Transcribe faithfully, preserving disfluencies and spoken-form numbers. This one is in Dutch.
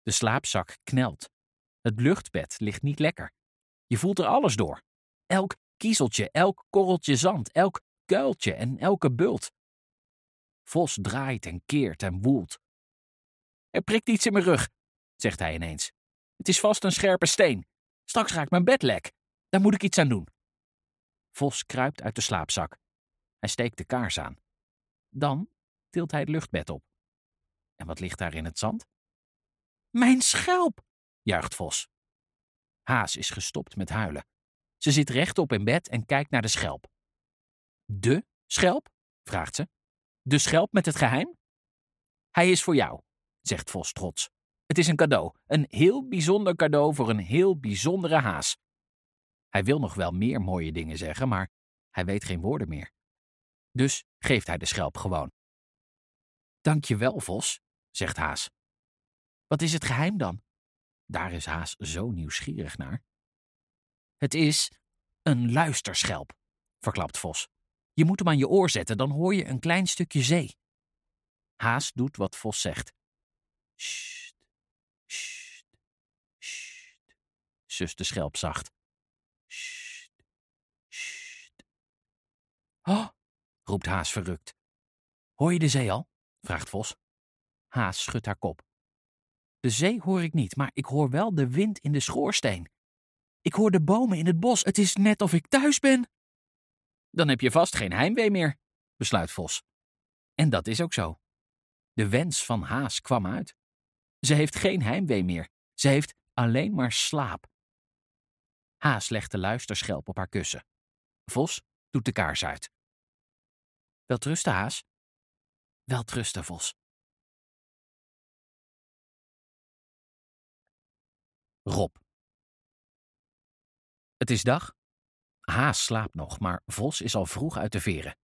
De slaapzak knelt. Het luchtbed ligt niet lekker. Je voelt er alles door. Elk kiezeltje, elk korreltje zand, elk kuiltje en elke bult. Vos draait en keert en woelt. Er prikt iets in mijn rug, zegt hij ineens. Het is vast een scherpe steen. Straks raakt mijn bed lek. Daar moet ik iets aan doen. Vos kruipt uit de slaapzak. Hij steekt de kaars aan. Dan tilt hij het luchtbed op. En wat ligt daar in het zand? Mijn schelp, juicht Vos. Haas is gestopt met huilen. Ze zit rechtop in bed en kijkt naar de schelp. De schelp? Vraagt ze. De schelp met het geheim? Hij is voor jou, zegt Vos trots. Het is een cadeau, een heel bijzonder cadeau voor een heel bijzondere haas. Hij wil nog wel meer mooie dingen zeggen, maar hij weet geen woorden meer. Dus geeft hij de schelp gewoon. Dank je wel, Vos, zegt Haas. Wat is het geheim dan? Daar is Haas zo nieuwsgierig naar. Het is een luisterschelp, verklapt Vos. Je moet hem aan je oor zetten, dan hoor je een klein stukje zee. Haas doet wat Vos zegt. Sst, sst, sst, sust de schelp zacht. Sst, sst. Oh, roept Haas verrukt. Hoor je de zee al? Vraagt Vos. Haas schudt haar kop. De zee hoor ik niet, maar ik hoor wel de wind in de schoorsteen. Ik hoor de bomen in het bos. Het is net of ik thuis ben. Dan heb je vast geen heimwee meer, besluit Vos. En dat is ook zo. De wens van Haas kwam uit. Ze heeft geen heimwee meer. Ze heeft alleen maar slaap. Haas legt de luisterschelp op haar kussen. Vos doet de kaars uit. Welterusten, Haas. Welterusten, Vos. Rob. Het is dag. Haas slaapt nog, maar Vos is al vroeg uit de veren.